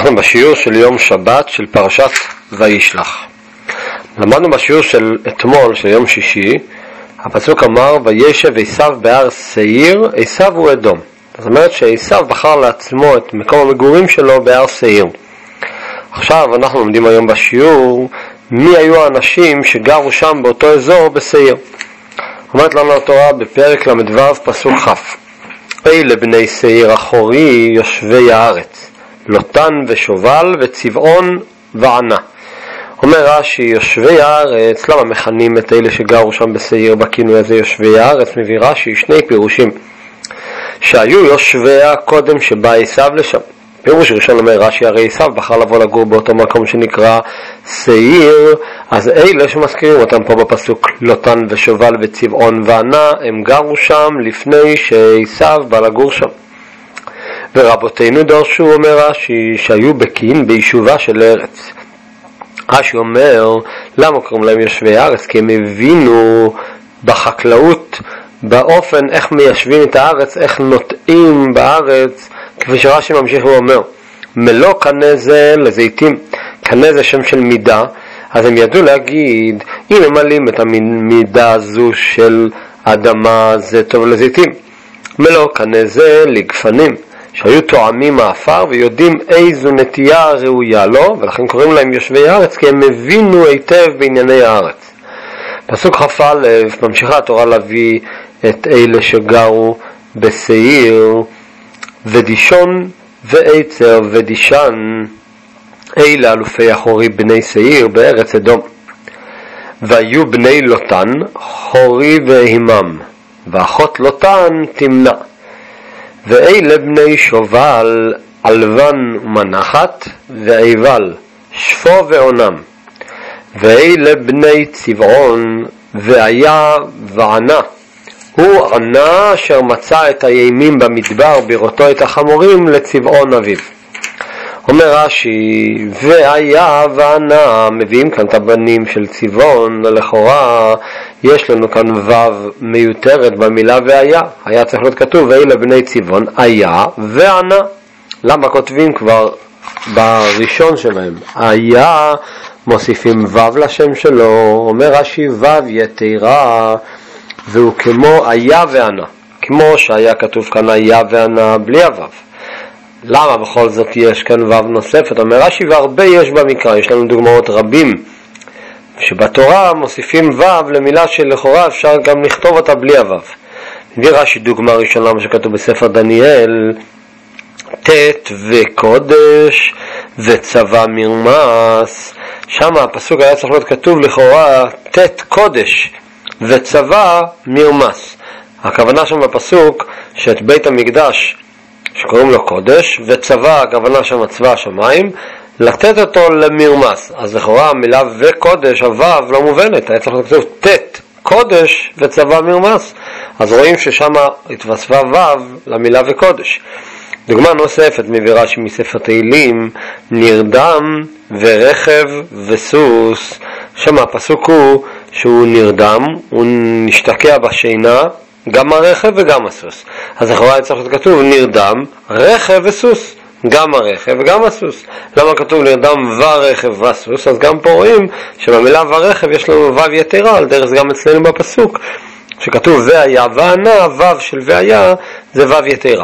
אנחנו בשיעור של יום שבת של פרשת וישלח. למדנו בשיעור של אתמול, של יום שישי, הפסוק אמר, וישב עשיו בהר סעיר, עשיו הוא אדום. זאת אומרת שעשיו בחר לעצמו את מקום המגורים שלו בהר סעיר. עכשיו אנחנו לומדים היום בשיעור, מי היו האנשים שגרו שם באותו אזור בסעיר. אומרת לנו התורה בפרק למדבר פסוק כ', אלה בני סעיר אחורי יושבי הארץ, לוטן ושובל וצבעון וענה. אומר רש"י, יושבי הארץ, למה מכנים את אלה שגרו שם בסעיר בכינוי הזה יושבי הארץ? מביא רש"י שני פירושים, שהיו יושביה קודם שבא עשיו לשם. פירוש ראשון אומר רש"י, הרי עשיו בחר לבוא לגור באותו מקום שנקרא סעיר, אז אלה שמזכירים אותם פה בפסוק לוטן ושובל וצבעון וענה, הם גרו שם לפני שעשיו בא לגור שם. ורבותינו דרשו, אומר רש"י, שהיו בקין ביישובה של ארץ. רש"י אומר, למה קוראים להם יושבי הארץ? כי הם הבינו בחקלאות, באופן איך מיישבים את הארץ, איך נוטעים בארץ, כפי שרש"י ממשיך ואומר, מלוא קנה זה לזיתים. קנה זה שם של מידה, אז הם ידעו להגיד, אם ממלאים את המידה הזו של אדמה, זה טוב לזיתים. מלוא קנה זה לגפנים, שהיו תואמים האפר ויודעים איזו נטייה ראויה לו, ולכן קוראים להם יושבי הארץ, כי הם הבינו היטב בענייני הארץ. פסוק כ"א ממשיכה התורה להביא את אלה שגרו בסעיר, ודישון ועצר ודישן, אלה אלופי אחורי בני סעיר בארץ אדום. והיו בני לוטן חורי והימם, ואחות לוטן תמנע. ואלה בני שובל אלבן ומנחת, ועיבל שפו ועונם. ואלה בני צבעון והיה וענה, הוא ענה אשר מצא את הימים במדבר בראותו את החמורים לצבעון אביו. אומר רש"י, והיה וענה, מביאים כאן את הבנים של צבעון, לכאורה יש לנו כאן וו מיותרת במילה והיה, היה צריך להיות כתוב ואלה בני צבעון היה וענה. למה כותבים כבר בראשון שלהם היה, מוסיפים וו לשם שלו? אומר רש"י, וו יתרה, והוא כמו היה וענה, כמו שהיה כתוב כאן היה וענה בלי הוו. למה בכל זאת יש כאן וו נוספת? אומר רש"י, והרבה יש במקרא, יש לנו דוגמאות רבים שבתורה מוסיפים וו למילה שלכאורה אפשר גם לכתוב אותה בלי הוו. מביא רש"י דוגמה ראשונה, מה שכתוב בספר דניאל, תת וקודש וצבא מרמס. שם הפסוק היה צריך להיות כתוב לכאורה תת קודש וצבא מרמס. הכוונה שם בפסוק שאת בית המקדש שקוראים לו קודש, וצבא, הכוונה שם צבא השמיים, לתת אותו למרמס. אז לכאורה המילה וקודש, הוו לא מובנת, היה צריך לכתוב תת קודש וצבא מרמס. אז רואים ששם התווספה וו למילה וקודש. דוגמה נוספת מביא רש"י מספר תהילים, נרדם ורכב וסוס. שם הפסוק הוא שהוא נרדם, הוא נשתקע בשינה, גם הרכב וגם הסוס. אז לכאורה היה צריך להיות כתוב נרדם, רכב וסוס, גם הרכב וגם הסוס. למה כתוב נרדם ורכב וסוס? אז גם פה רואים שבמילה ורכב יש לנו וו יתרה, על דרך גם אצלנו בפסוק שכתוב והיה וענה, וו של והיה זה וו יתרה.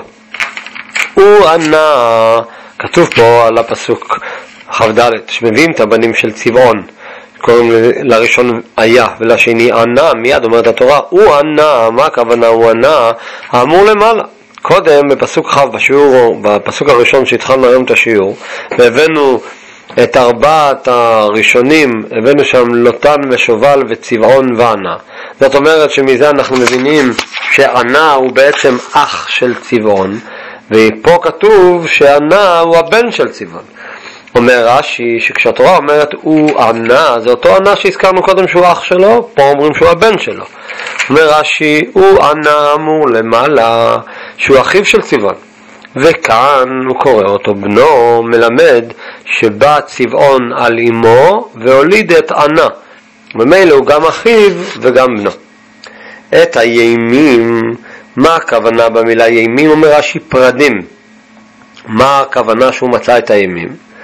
הוא ענה, כתוב פה על הפסוק כ"ד, שמביאים את הבנים של צבעון, קוראים לראשון היה ולשני ענה, מיד אומרת התורה הוא ענה. מה הכוונה הוא ענה? האמור למעלה. קודם בפסוק כ' בשיעור, בפסוק הראשון שהתחלנו היום את השיעור, והבאנו את ארבעת הראשונים, הבאנו שם לוטן ושובל וצבעון וענה. זאת אומרת שמזה אנחנו מבינים שענה הוא בעצם אח של צבעון, ופה כתוב שענה הוא הבן של צבעון. אומר רש"י שכשהתורה אומרת הוא ענה, זה אותו ענה שהזכרנו קודם שהוא אח שלו, פה אומרים שהוא הבן שלו. אומר רש"י, הוא ענה אמור למעלה שהוא אחיו של צבעון, וכאן הוא קורא אותו בנו, מלמד שבא צבעון על אמו והוליד את ענה, ומילא הוא גם אחיו וגם בנו. את הימים, מה הכוונה במילה ימים? אומר רש"י פרדים. מה הכוונה שהוא מצא את הימים?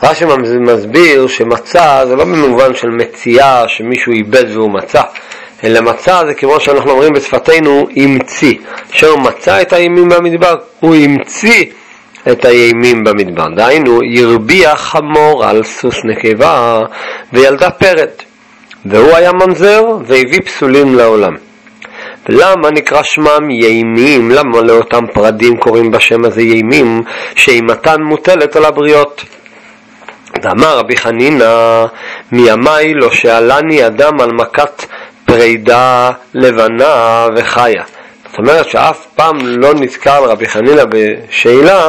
רש"י מסביר שמצא זה לא במובן של מציאה שמישהו איבד והוא מצא, אלא מצא זה כמו שאנחנו אומרים בשפתנו המציא. שהוא מצא את הימים במדבר, הוא המציא את הימים במדבר. דהיינו, הרביע חמור על סוס נקבה וילדה פרד, והוא היה ממזר והביא פסולים לעולם. למה נקרא שמם ימים? למה לאותם פרדים קוראים בשם הזה ימים? שאימתן מוטלת על הבריות. ואמר רבי חנינא, מימי לא שאלני אדם על מכת פרידה לבנה וחיה. זאת אומרת שאף פעם לא נזכר רבי חנינא בשאלה,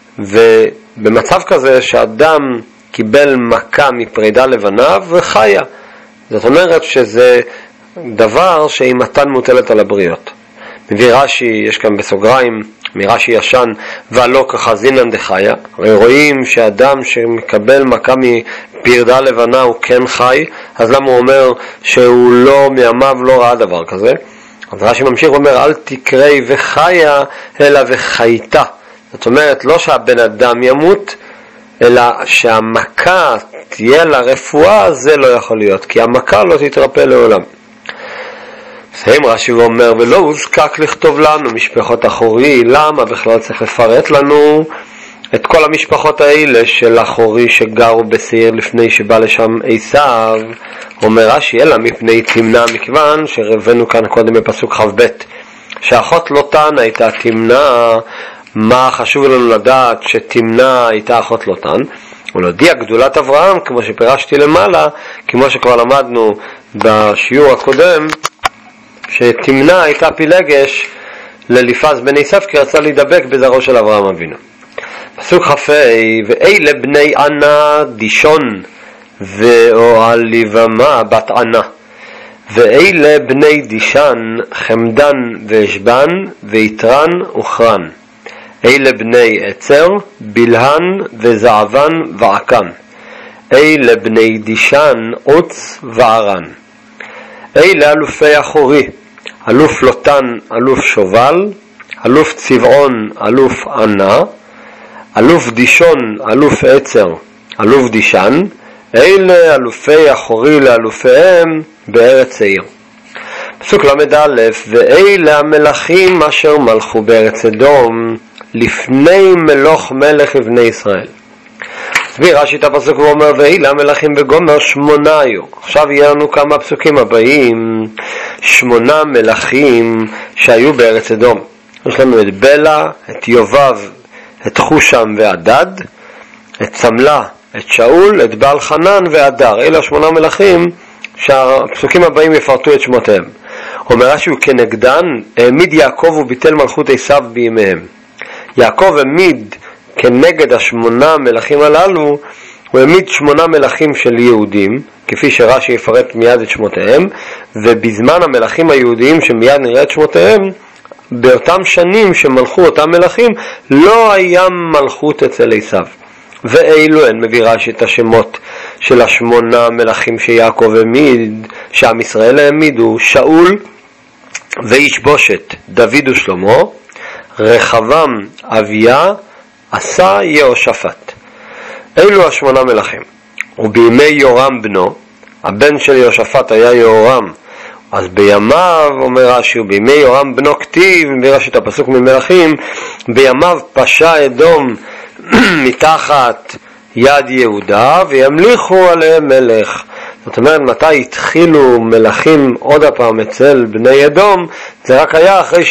ובמצב כזה שאדם קיבל מכה מפרידה לבנה וחיה. זאת אומרת שזה דבר שאימתן מוטלת על הבריות. מביא רש"י, יש כאן בסוגריים מרש"י ישן, ולא כחזינן דחיה. רואים שאדם שמקבל מכה מפרידה לבנה הוא כן חי, אז למה הוא אומר שהוא לא מימיו לא ראה דבר כזה? אז רש"י ממשיך ואומר, אל תקראי וחיה אלא וחייתה. זאת אומרת לא שהבן אדם ימות, אלא שהמכה תהיה לרפואה, זה לא יכול להיות, כי המכה לא תתרפא לעולם. סיים רש"י ואומר, ולא הוזקק לכתוב לנו משפחות אחורי. למה בכלל צריך לפרט לנו את כל המשפחות האלה של אחורי שגרו בסעיר לפני שבא לשם עשיו? אומר רש"י, אלא מפני תמנע, מכיוון שהבאנו כאן קודם בפסוק ח"ב שאחות לוטן הייתה תמנע. מה חשוב לנו לדעת שתמנע הייתה אחות לוטן? ולהודיע גדולת אברהם, כמו שפירשתי למעלה, כמו שכבר למדנו בשיעור הקודם, שתמנע הייתה פילגש לליפז בן עשיו, כי רצה להידבק בזרעו של אברהם אבינו. פסוק כ"ה, ואלה בני ענה דישון ואוהליבמה בת ענה, ואלה בני דישן חמדן ואשבן ויתרן וחרן, אלה בני עצר בלהן וזעבן ועקן, אלה בני דישן עוץ וערן. אלה אלופי אחורי, אלוף לוטן, אלוף שובל, אלוף צבעון, אלוף ענה, אלוף דישון, אלוף עצר, אלוף דישן. אלה אלופי אחורי לאלופיהם בארץ שעיר. פסוק ל"א, ואלה המלכים אשר מלכו בארץ אדום לפני מלוך מלך בני ישראל. הסביר רש"י את הפסוק ואומר, ואלה המלכים בגומר 8 היו. עכשיו יהיה לנו כמה פסוקים הבאים, 8 מלכים שהיו בארץ אדום. יש לנו את בלה, את יובב, את חושם ועדד, את סמלה, את שאול, את בעל חנן ועדר. אלה 8 מלכים שהפסוקים הבאים יפרטו את שמותיהם. אומר רש"י, כנגדן העמיד יעקב וביטל מלכות עשיו בימיהם. יעקב העמיד כנגד 8 מלכים הללו, הוא העמיד 8 מלכים של יהודים, כפי שרש"י יפרט מיד את שמותיהם, ובזמן המלכים היהודיים שמיד נראה את שמותיהם, באותם שנים שמלכו אותם מלכים, לא היה מלכות אצל עשיו. ואילו הן, מביא רש"י את השמות של 8 מלכים שיעקב העמיד, שעם ישראל העמידו: שאול וישבושת, דוד ושלמה, רחבעם אביה, עשה יהושפט. אלו 8 מלכים. ובימי יורם בנו, הבן של יהושפט היה יהורם, אז בימיו, אומר רש"י, ובימי יורם בנו כתיב, מביא רש"י את הפסוק ממלכים, בימיו פשע אדום מתחת יד יהודה וימליכו עליהם מלך. זאת אומרת, מתי התחילו מלכים עוד הפעם אצל בני אדום? זה רק היה אחרי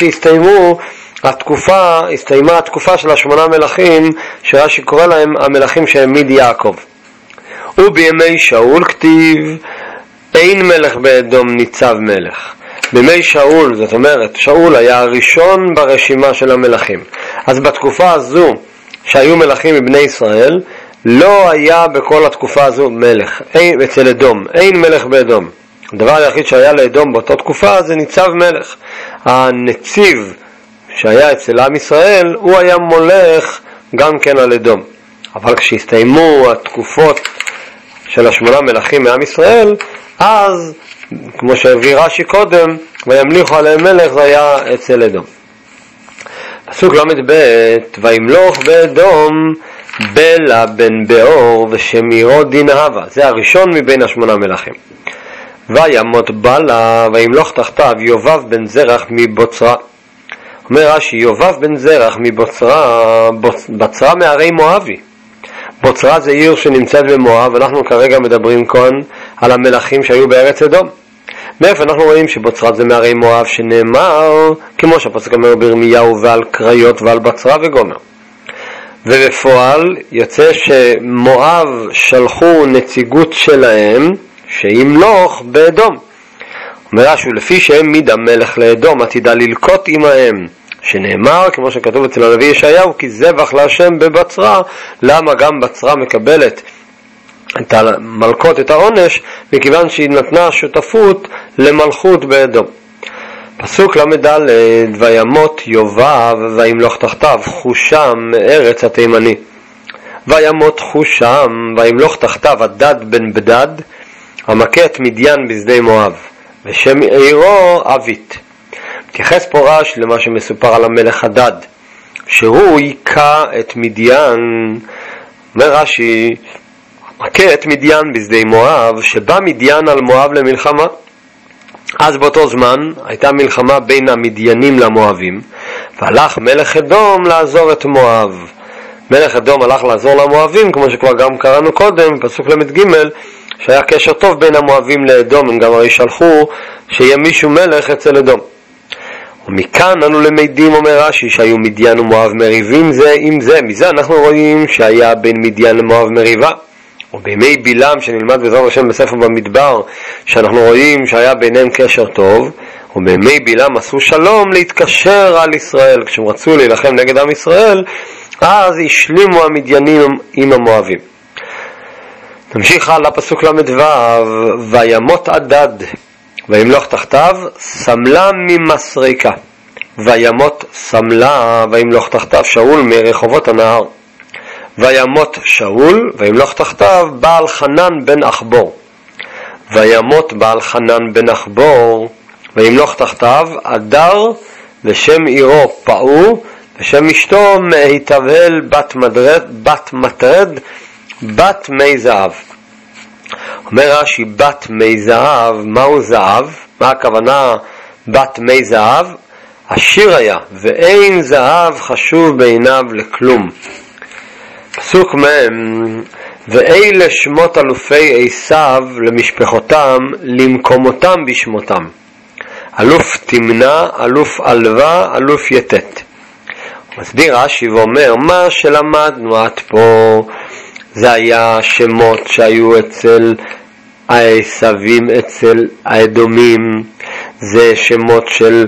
הסתיימה התקופה של 8 מלכים שרש"י קורא להם המלכים שהעמיד יעקב. ובימי שאול כתיב, אין מלך באדום ניצב מלך. בימי שאול, זאת אומרת, שאול היה הראשון ברשימה של המלכים. אז בתקופה הזו שהיו מלכים מבני ישראל, לא היה בכל התקופה הזו מלך. אצל אדום, אין מלך באדום. הדבר היחיד שהיה לאדום באותה תקופה זה ניצב מלך. הנציב שהיה אצל עם ישראל, הוא היה מולך גם כן על אדום. אבל כשהסתיימו התקופות של 8 מלכים מעם ישראל, אז, כמו שהביא רש"י קודם, וימליכו עליהם מלך, זה היה אצל אדום. פסוק ל"ב, וימלוך באדום בלה בן באור ושם עירו דין אהבה. זה הראשון מבין 8 מלכים. וימות בלה וימלוך תחתיו יובב בן זרח מבוצרה. אומר רש"י, יובב בן זרח מבוצרה, בצרה מהרי מואבי. בוצרה זה עיר שנמצאת במואב, אנחנו כרגע מדברים כאן על המלכים שהיו בארץ אדום. מאיפה אנחנו רואים שבוצרה זה מהרי מואב, שנאמר, כמו שהפסוק אומר בירמיהו, ועל קריות ועל בצרה וגומר. ובפועל יוצא שמואב שלחו נציגות שלהם שימלוך באדום. אומר רש"י, לפי שהם מיד המלך לאדום עתידה ללקוט עמהם, שנאמר כמו שכתוב אצל הנביא ישעיהו, כי זבח להשם בבצרה. למה גם בצרה מקבלת את המלכות, את העונש? מכיוון שהיא נתנה שותפות למלכות באדום. פסוק למד וימות יובב וימלוך תחתיו חושם מארץ התימני. וימות חושם וימלוך תחתיו הדד בן בדד המכה את מדיין בשדה מואב ושם עירו אבית. מתייחס פה רש"י למה שמסופר על המלך הדד, שהוא היכה את מדיין. אומר רש"י, מכה את מדיין בשדה מואב, שבא מדיין על מואב למלחמה. אז באותו זמן הייתה מלחמה בין המדיינים למואבים, והלך מלך אדום לעזור את מואב. מלך אדום הלך לעזור למואבים, כמו שכבר גם קראנו קודם, פסוק למד ג', שהיה קשר טוב בין המואבים לאדום, הם גם הרי שלחו שיהיה מישהו מלך אצל אדום. ומכאן אנו למדים, אומר רש"י, שהיו מדיין ומואב מריבים זה עם זה. מזה אנחנו רואים שהיה בין מדיין למואב מריבה. ובימי בלעם שנלמד בעזרת השם בספר במדבר, שאנחנו רואים שהיה ביניהם קשר טוב, ובימי בלעם עשו שלום להתקשר על ישראל. כשהם רצו להילחם נגד עם ישראל, אז השלימו המדיינים עם המואבים. נמשיך הלאה, פסוק למד וימות הדד וימלוך תחתיו סמלה ממסריקה. וימות סמלה וימלוך תחתיו שאול מרחובות הנהר. וימות שאול וימלוך תחתיו בעל חנן בן אחבור. וימות בעל חנן בן אחבור וימלוך תחתיו אדר ושם עירו פעו ושם אשתו מהתבהל בת מטרד בת מי זהב. אומר רש"י בת מי זהב, מהו זהב? מה הכוונה בת מי זהב? עשיר היה ואין זהב חשוב בעיניו לכלום. פסוק מהם, ואלה שמות אלופי עשיו למשפחותם למקומותם בשמותם. אלוף תמנה, אלוף אלווה, אלוף יתת. מסביר רש"י ואומר, מה שלמדנו עד פה זה היה שמות שהיו אצל העשבים, אצל האדומים. זה שמות של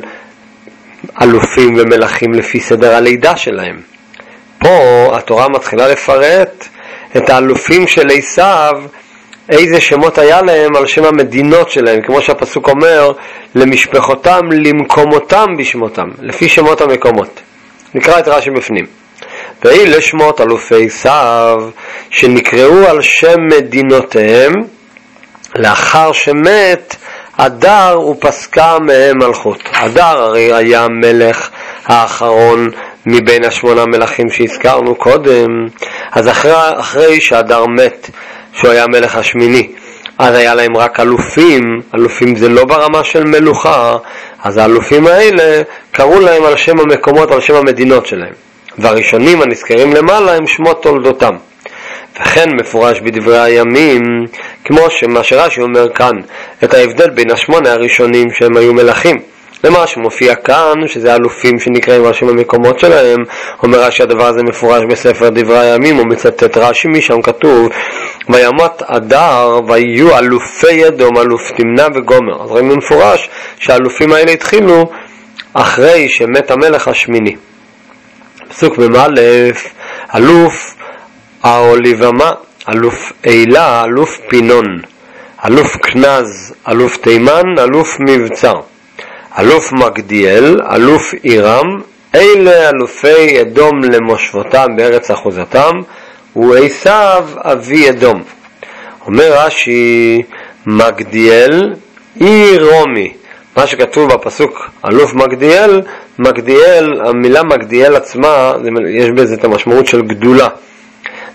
אלופים ומלכים לפי סדר הלידה שלהם. פה התורה מתחילה לפרט את האלופים של עשיו, איזה שמות היה להם על שם המדינות שלהם, כמו שהפסוק אומר, למשפחותם למקומותם בשמותם, לפי שמות המקומות. נקרא את רש"י בפנים. ואלה שמות אלופי עשיו שנקראו על שם מדינותיהם לאחר שמת אדר ופסקה מהם מלכות. אדר הרי היה המלך האחרון מבין 8 מלכים שהזכרנו קודם. אז אחרי שאדר מת, שהוא היה המלך השמיני, אז היה להם רק אלופים. אלופים זה לא ברמה של מלוכה, אז האלופים האלה קראו להם על שם המקומות, על שם המדינות שלהם. והראשונים הנזכרים למעלה הם שמות תולדותם. וכן מפורש בדברי הימים, כמו שמה שרש"י אומר כאן, את ההבדל בין 8 הראשונים שהם היו מלכים. למה שמופיע כאן, שזה אלופים שנקראים על שם המקומות שלהם, אומר רש"י הדבר הזה מפורש בספר דברי הימים, הוא מצטט רש"י משם כתוב, וימות אדר ויהיו אלופי אדום, אלוף תמנה וגומר. אז ראינו מפורש שהאלופים האלה התחילו אחרי שמת המלך השמיני. פסוק במאלף, אלוף האוליבמה, אלוף אילה, אלוף פינון, אלוף כנז, אלוף תימן, אלוף מבצר, אלוף מגדיאל, אלוף אירם. אלה אלופי אדום למושבותם בארץ אחוזתם, ועשיו אבי אדום. אומר רש"י, מגדיאל רומי. מה שכתוב בפסוק אלוף מגדיאל, מגדיאל, המילה מגדיאל עצמה, יש בזה את המשמעות של גדולה.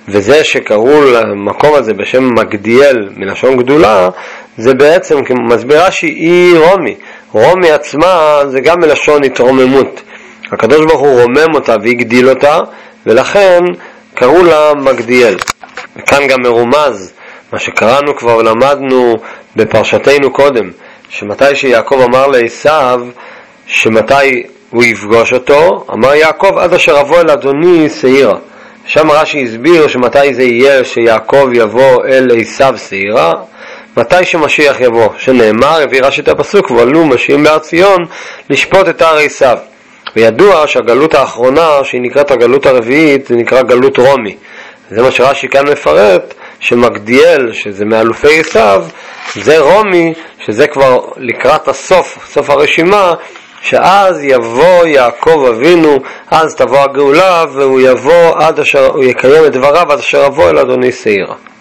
וזה שקראו למקום הזה בשם מגדיאל מלשון גדולה, זה בעצם מסבירה שהיא רומי. רומי עצמה זה גם מלשון התרוממות. הקדוש ברוך הוא רומם אותה והגדיל אותה, ולכן קראו לה מגדיאל. וכאן גם מרומז מה שקראנו כבר ולמדנו בפרשתנו קודם, שמתי שיעקב אמר לעשיו שמתי הוא יפגוש אותו, אמר יעקב עד אשר אבוא אל אדוני שעירה. שם רש"י הסביר שמתי זה יהיה שיעקב יבוא אל עשיו שעירה, מתי שמשיח יבוא, שנאמר, הביא רש"י את הפסוק, ועלו משיחים בהר ציון לשפוט את הר עשיו. וידוע שהגלות האחרונה, שהיא נקראת הגלות הרביעית, זה נקרא גלות רומי. זה מה שרש"י כאן מפרט, שמגדיאל, שזה מאלופי עשיו, זה רומי, שזה כבר לקראת הסוף, סוף הרשימה, שאז יבוא יעקב אבינו, אז תבוא הגאולה, והוא יבוא עד אשר, הוא יקיים את דבריו עד אשר יבוא אל אדוני שעירה.